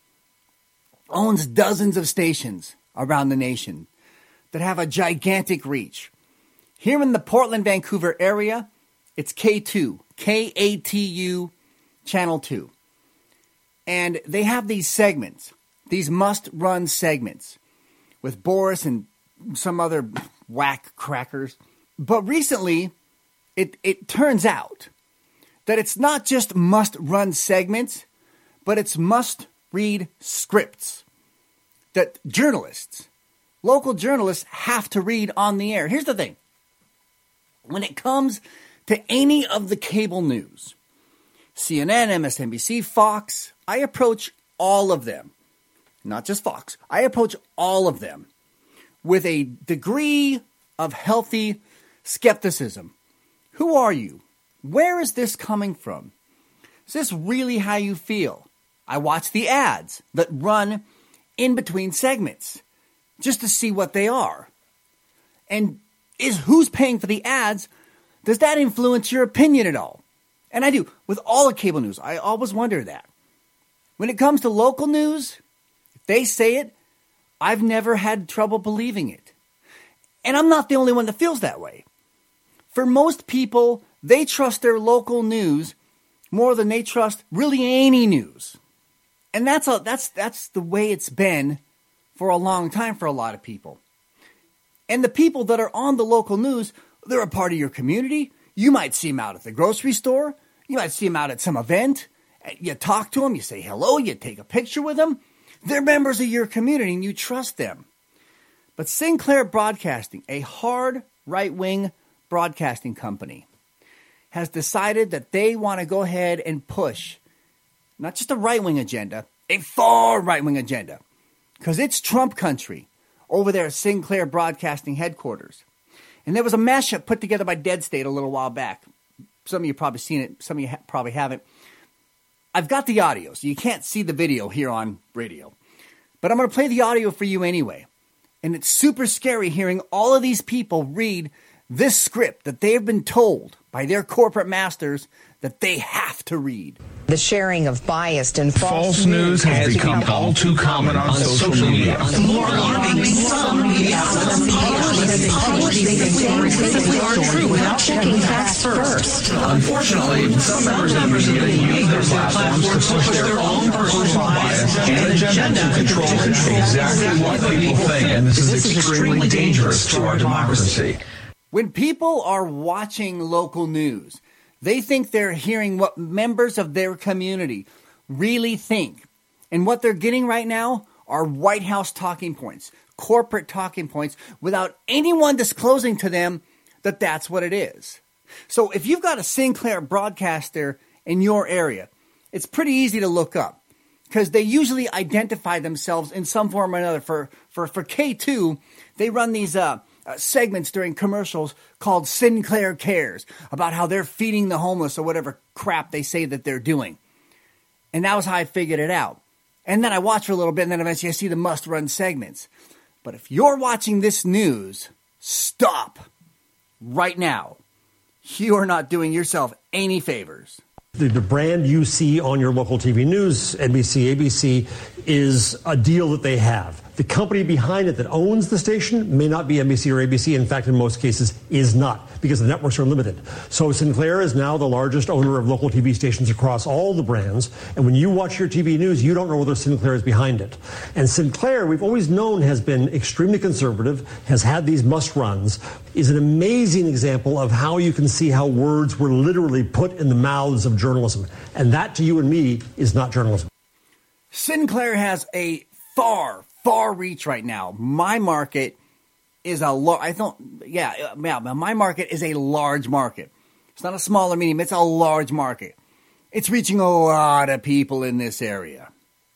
owns dozens of stations around the nation that have a gigantic reach. Here in the Portland, Vancouver area, it's K two, K A T U, Channel two. And they have these segments, these must-run segments with Boris and some other whack crackers. But recently, it, it turns out that it's not just must-run segments, but it's must-read scripts that journalists, local journalists, have to read on the air. Here's the thing. When it comes to any of the cable news, C N N, M S N B C, Fox, I approach all of them, not just Fox, I approach all of them with a degree of healthy skepticism. Who are you? Where is this coming from? Is this really how you feel? I watch the ads that run in between segments just to see what they are. And is who's paying for the ads, does that influence your opinion at all? And I do. With all the cable news, I always wonder that. When it comes to local news, if they say it, I've never had trouble believing it. And I'm not the only one that feels that way. For most people, they trust their local news more than they trust really any news. And that's a, that's that's the way it's been for a long time for a lot of people. And the people that are on the local news, they're a part of your community. You might see them out at the grocery store. You might see them out at some event. You talk to them, you say hello, you take a picture with them. They're members of your community and you trust them. But Sinclair Broadcasting, a hard right-wing broadcasting company, has decided that they want to go ahead and push not just a right-wing agenda, a far right-wing agenda. Because it's Trump country over there at Sinclair Broadcasting headquarters. And there was a mashup put together by Dead State a little while back. Some of you probably seen it. Some of you ha- probably haven't. I've got the audio, so you can't see the video here on radio. But I'm going to play the audio for you anyway. And it's super scary hearing all of these people read this script that they've been told by their corporate masters that they have to read. The sharing of biased and false, false news has, has become, become all too common on, on social, social media. media. More alarming, some media outlets are true without checking facts first. Unfortunately, some members of the media use their platforms to push their own personal bias and agenda to control exactly what people think, and this is extremely dangerous to our democracy. When people are watching local news, they think they're hearing what members of their community really think. And what they're getting right now are White House talking points, corporate talking points, without anyone disclosing to them that that's what it is. So if you've got a Sinclair broadcaster in your area, it's pretty easy to look up because they usually identify themselves in some form or another. For, for, for K two, they run these uh, uh, segments during commercials called Sinclair Cares about how they're feeding the homeless or whatever crap they say that they're doing. And that was how I figured it out. And then I watch for a little bit and then eventually I see the must-run segments. But if you're watching this news, stop right now. You are not doing yourself any favors. The, the brand you see on your local T V news, N B C, A B C, is a deal that they have. The company behind it that owns the station may not be N B C or A B C. In fact, in most cases, is not, because the networks are limited. So Sinclair is now the largest owner of local T V stations across all the brands. And when you watch your T V news, you don't know whether Sinclair is behind it. And Sinclair, we've always known, has been extremely conservative, has had these must-runs, is an amazing example of how you can see how words were literally put in the mouths of journalism. And that, to you and me, is not journalism. Sinclair has a far, far reach right now. My market is a large, I don't, yeah, yeah, my market is a large market. It's not a small or medium, it's a large market. It's reaching a lot of people in this area.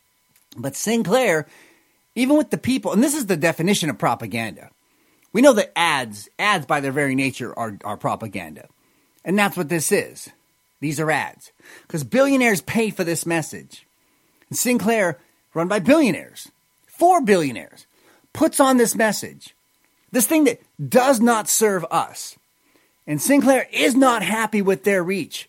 But Sinclair, even with the people, and this is the definition of propaganda. We know that ads, ads by their very nature are, are propaganda. And that's what this is. These are ads. Because billionaires pay for this message. And Sinclair, run by billionaires, for billionaires, puts on this message, this thing that does not serve us. And Sinclair is not happy with their reach.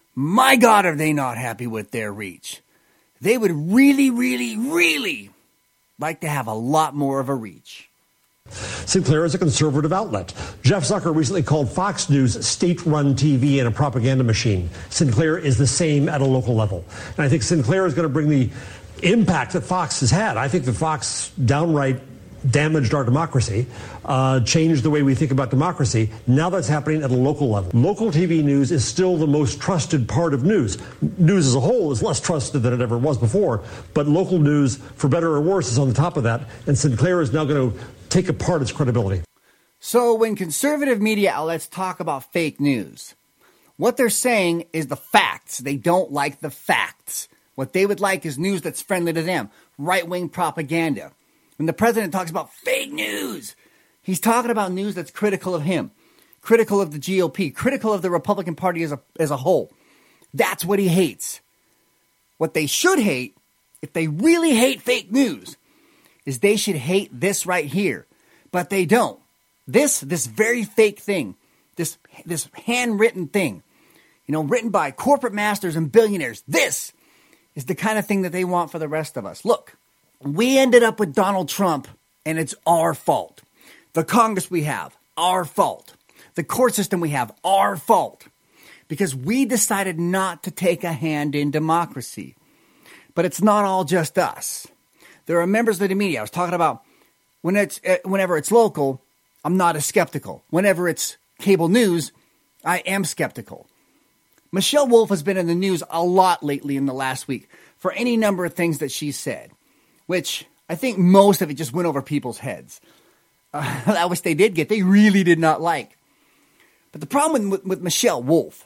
My God, are they not happy with their reach. They would really, really, really like to have a lot more of a reach. Sinclair is a conservative outlet. Jeff Zucker recently called Fox News state-run T V and a propaganda machine. Sinclair is the same at a local level. And I think Sinclair is going to bring the impact that Fox has had. I think that Fox downright damaged our democracy, uh, changed the way we think about democracy. Now that's happening at a local level. Local T V news is still the most trusted part of news. News as a whole is less trusted than it ever was before, but local news, for better or worse, is on the top of that, and Sinclair is now going to take apart its credibility. So when conservative media outlets talk about fake news, what they're saying is the facts. They don't like the facts. What they would like is news that's friendly to them, right-wing propaganda. When the president talks about fake news, he's talking about news that's critical of him, critical of the G O P, critical of the Republican Party as a, as a whole. That's what he hates. What they should hate, if they really hate fake news, is they should hate this right here. But they don't. This, this very fake thing, this, this handwritten thing, you know, written by corporate masters and billionaires, this is the kind of thing that they want for the rest of us. Look, we ended up with Donald Trump, and it's our fault. The Congress we have, our fault. The court system we have, our fault. Because we decided not to take a hand in democracy. But it's not all just us. There are members of the media. I was talking about when it's uh, whenever it's local, I'm not as skeptical. Whenever it's cable news, I am skeptical. Michelle Wolf has been in the news a lot lately in the last week for any number of things that she said, which I think most of it just went over people's heads. Uh, I wish they did get. They really did not like. But the problem with, with Michelle Wolf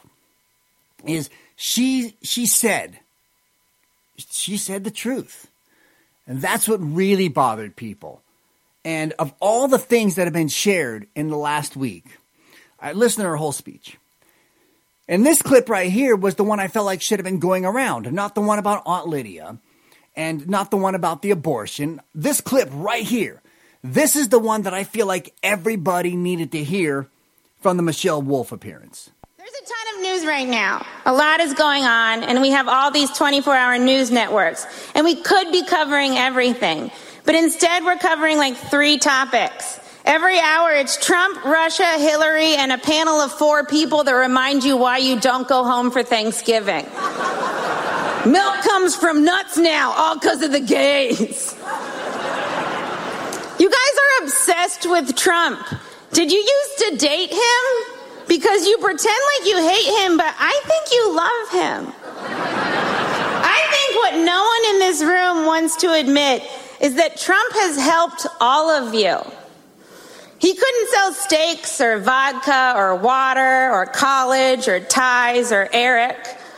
is she she said, she said the truth. And that's what really bothered people. And of all the things that have been shared in the last week, I listened to her whole speech. And this clip right here was the one I felt like should have been going around, not the one about Aunt Lydia and not the one about the abortion. This clip right here, this is the one that I feel like everybody needed to hear from the Michelle Wolf appearance. There's a ton of news right now. A lot is going on, and we have all these twenty-four hour news networks, and we could be covering everything. But instead, we're covering like three topics. Every hour, it's Trump, Russia, Hillary, and a panel of four people that remind you why you don't go home for Thanksgiving. Milk comes from nuts now, all because of the gays. You guys are obsessed with Trump. Did you used to date him? Because you pretend like you hate him, but I think you love him. I think what no one in this room wants to admit is that Trump has helped all of you. He couldn't sell steaks or vodka or water or college or ties or Eric.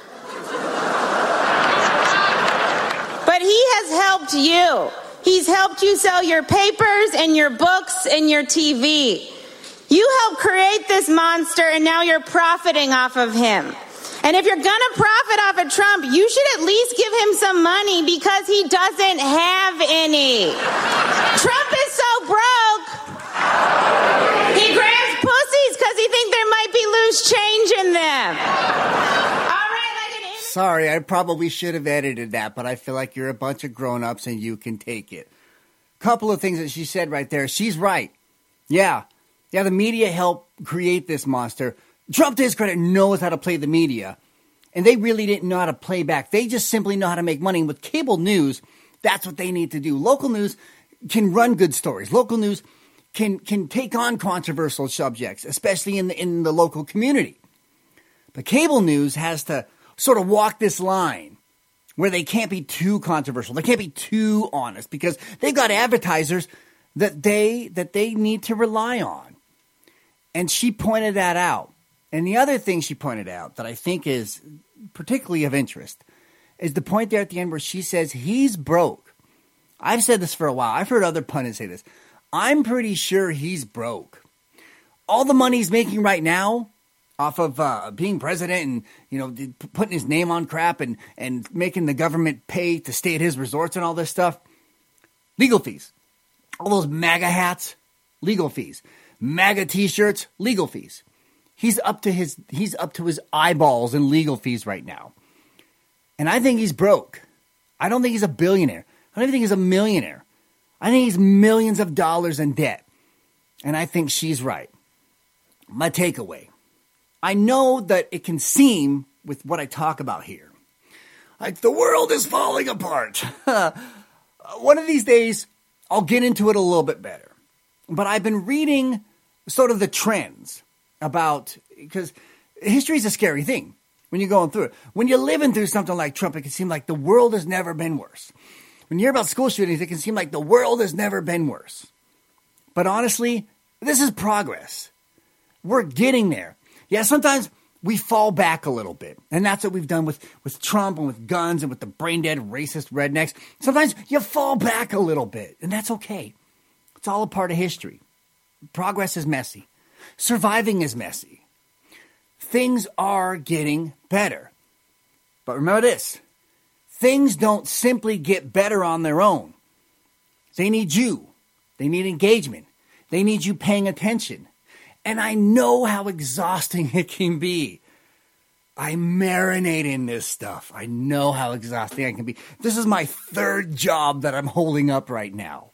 But he has helped you. He's helped you sell your papers and your books and your T V. You helped create this monster, and now you're profiting off of him. And if you're going to profit off of Trump, you should at least give him some money because he doesn't have any. Trump is so broke. He grabs pussies because he thinks there might be loose change in them. All right, like an Sorry, I probably should have edited that, but I feel like you're a bunch of grown-ups and you can take it. Couple of things that she said right there. She's right. Yeah. Yeah, the media helped create this monster. Trump, to his credit, knows how to play the media. And they really didn't know how to play back. They just simply know how to make money. And with cable news, that's what they need to do. Local news can run good stories. Local news can can take on controversial subjects, especially in the, in the local community. But cable news has to sort of walk this line where they can't be too controversial. They can't be too honest because they've got advertisers that they that they need to rely on. And she pointed that out. And the other thing she pointed out that I think is particularly of interest is the point there at the end where she says he's broke. I've said this for a while. I've heard other pundits say this. I'm pretty sure he's broke. All the money he's making right now off of uh, being president and, you know, putting his name on crap and, and making the government pay to stay at his resorts and all this stuff, legal fees. All those MAGA hats, legal fees. MAGA t-shirts, legal fees. He's up to his he's up to his eyeballs in legal fees right now. And I think he's broke. I don't think he's a billionaire. I don't even think he's a millionaire. I think he's millions of dollars in debt. And I think she's right. My takeaway. I know that it can seem, with what I talk about here, like the world is falling apart. One of these days, I'll get into it a little bit better. But I've been reading sort of the trends about, because history is a scary thing when you're going through it. When you're living through something like Trump, it can seem like the world has never been worse. When you hear about school shootings, it can seem like the world has never been worse. But honestly, this is progress. We're getting there. Yeah, sometimes we fall back a little bit. And that's what we've done with, with Trump and with guns and with the brain-dead racist rednecks. Sometimes you fall back a little bit, and that's okay. It's all a part of history. Progress is messy. Surviving is messy. Things are getting better. But remember this. Things don't simply get better on their own. They need you. They need engagement. They need you paying attention. And I know how exhausting it can be. I marinate in this stuff. I know how exhausting it can be. This is my third job that I'm holding up right now.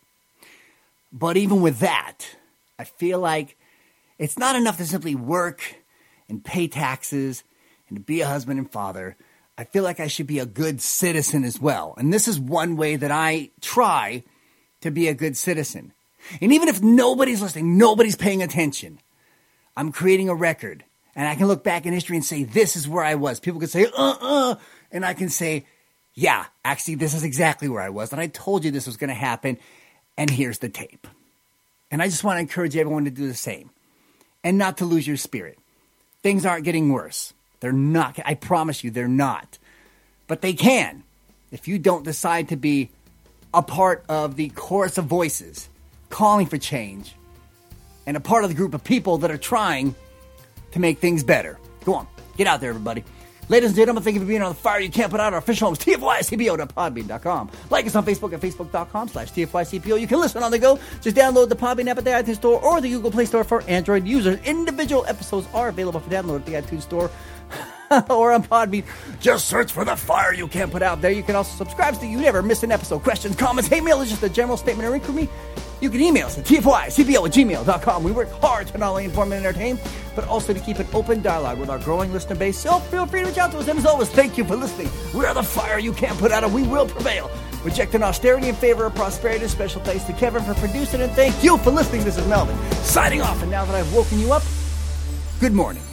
But even with that, I feel like it's not enough to simply work and pay taxes and to be a husband and father. I feel like I should be a good citizen as well. And this is one way that I try to be a good citizen. And even if nobody's listening, nobody's paying attention, I'm creating a record. And I can look back in history and say, this is where I was. People can say, uh-uh. And I can say, yeah, actually, this is exactly where I was. And I told you this was going to happen. And here's the tape. And I just want to encourage everyone to do the same. And not to lose your spirit. Things aren't getting worse. They're not. I promise you, they're not. But they can if you don't decide to be a part of the chorus of voices calling for change and a part of the group of people that are trying to make things better. Go on. Get out there, everybody. Ladies and gentlemen, thank you for being on the Fire You Can't Put Out. Our official home is T F Y C P O dot podbean dot com. Like us on Facebook at facebook.com slash TFYCPO. You can listen on the go. Just download the Podbean app at the iTunes Store or the Google Play Store for Android users. Individual episodes are available for download at the iTunes Store or on Podbean. Just search for the Fire You Can't Put Out there. You can also subscribe so you never miss an episode. Questions, comments, hate mail is just a general statement or inquiry. You can email us at T F Y C P O at gmail dot com. We work hard to not only inform and entertain, but also to keep an open dialogue with our growing listener base. So feel free to reach out to us. And as always, thank you for listening. We are the Fire You Can't Put Out, and we will prevail. Rejecting austerity in favor of prosperity. Special thanks to Kevin for producing, and thank you for listening. This is Melvin signing off. And now that I've woken you up, good morning.